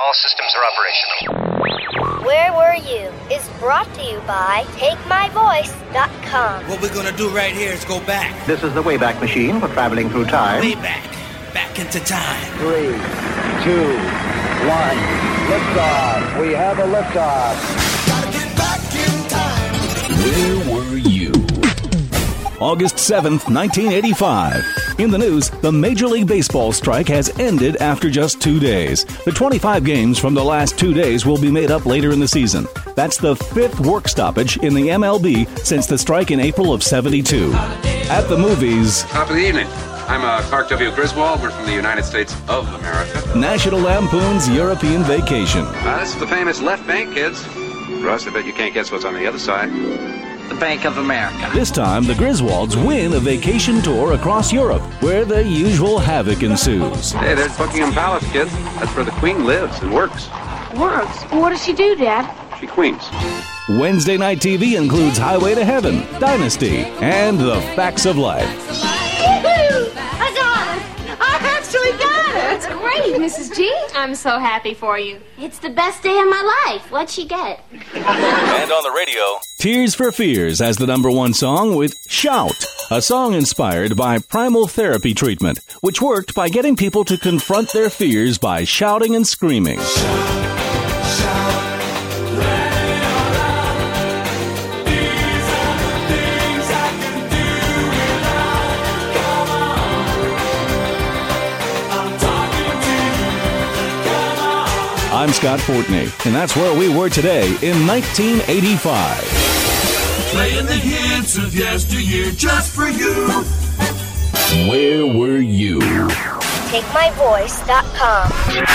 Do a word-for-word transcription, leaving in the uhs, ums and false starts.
All systems are operational. Where Were You is brought to you by Take My Voice dot com. What we're gonna do right here is go back. This is the Wayback Machine for traveling through time. Way back. Back into time. Three, two, one. Liftoff. We have a liftoff. Gotta get back in time. Where were you? August seventh, nineteen eighty-five. In the news, the Major League Baseball strike has ended after just two days. The twenty-five games from the last two days will be made up later in the season. That's the fifth work stoppage in the M L B since the strike in April of seventy-two. At the movies... Top of the evening. I'm uh, Clark W. Griswold. We're from the United States of America. National Lampoon's European Vacation. Uh, this is the famous Left Bank, kids. Russ, I bet you can't guess what's on the other side. The Bank of America. This time, the Griswolds win a vacation tour across Europe, where the usual havoc ensues. Hey, there's Buckingham Palace, kids. That's where the Queen lives and works. Works? What does she do, Dad? She queens. Wednesday night T V includes Highway to Heaven, Dynasty, and The Facts of Life. Woohoo! I got it! I actually got it! That's great, Missus G. I'm so happy for you. It's the best day of my life. What'd she get? And on the radio, Tears for Fears as the number one song with Shout, a song inspired by primal therapy treatment, which worked by getting people to confront their fears by shouting and screaming. Shout, shout. I'm Scott Fortney, and that's where we were today in nineteen eighty-five. Playing the hits of yesteryear just for you. Where were you? Take My Voice dot com.